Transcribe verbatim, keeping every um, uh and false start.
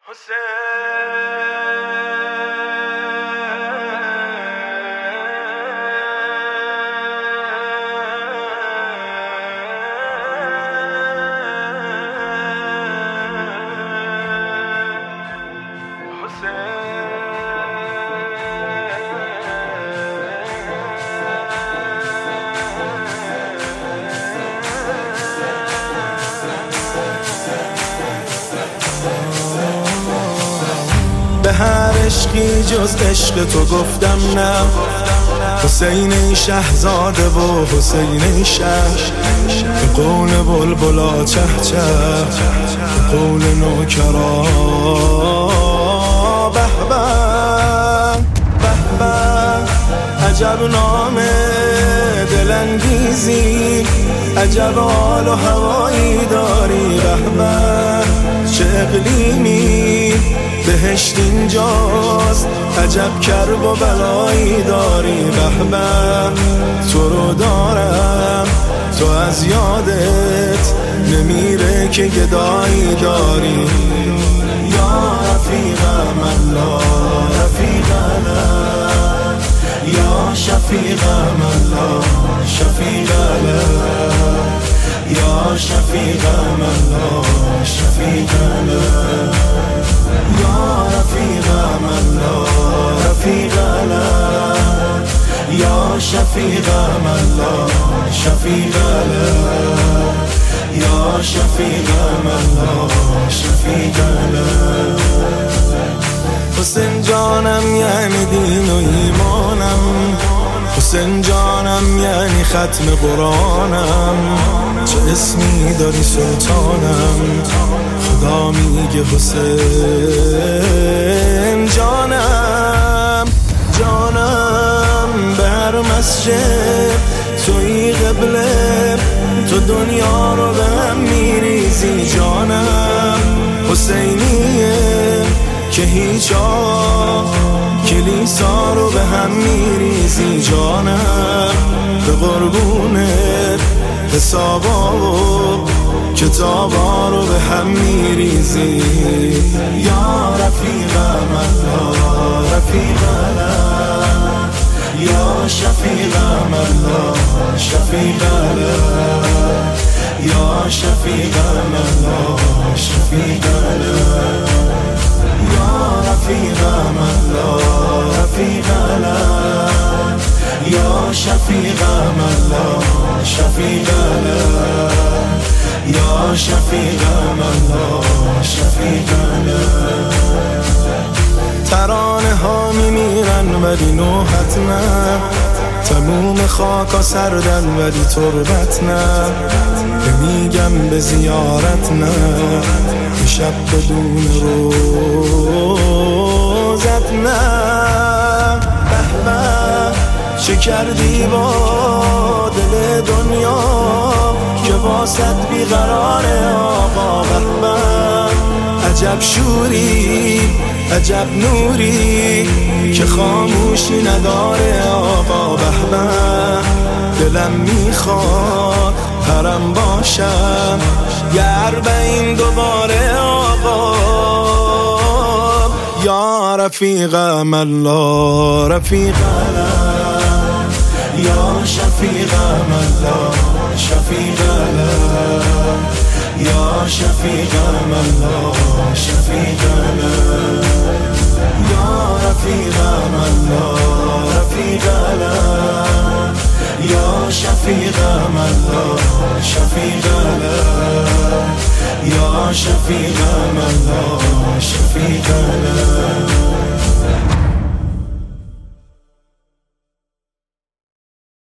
به هر عشقی جز عشق تو گفتم نه، حسین شهزاده و حسین شهر. به قول بلبلا چه چه، به قول نوکرا به به به به. عجب نام دلانگیزی، عجب حال و هوایی داری. به به چه اقلیمی، بهشت اینجاست، عجب کرب و بلایی داری. به به تو رو دارم، تو از یادت نمیره که گدایی داری. یا رفیقم الله رفیقنا، یا شفیقم الله شفیقنا، یا شفیقم الله شفیقنا، یا رفیقم الله رفیقنا، یا شفیقم الله شفیقنا، یا شفیقم الله شفیقنا. حسین جانم یعنی دین و ایمانم، حسین جانم یعنی ختم قرآنم. چه اسمی داری سلطانم، خدا میگه حسین جانم جانم. به هر مسجد توی قبله، تو دنیا رو به هم میریزی جانم. حسینیه که هیچ آه کلیسا رو به هم میریزی جانم. به قربونت حسابا و کتابا رو به هم میریزی. یا رفیقم الله رفیقنا، یا شفیقم الله شفیقنا، یا شفیقم الله شفیقنا، یا رفیقم الله رفیقنا، یا شفیقم الله شفیقنا، یا شفیقم الله شفیقنا. ترانه ها میمیرن ولی نوحت نه، تموم خاکا سردن ولی تربت نه. نمیگم به زیارت نه، شب بدون روزت نه. به به چه کردی با دل دنیا که واسط بیقراره آقا. به به عجب شوری، عجب نوری که خاموشی نداره آقا. به به دلم میخواد حرم باشم یه اربعین دوباره آقا. یا رفیقم الله رفیقنا، یا شفیقم الله شفیقنا، یا شفیقم الله شفیقنا، یا رفیقم الله رفیقنا، یا شفیقم الله شفیقنا، یا شفیقم الله شفیقنا.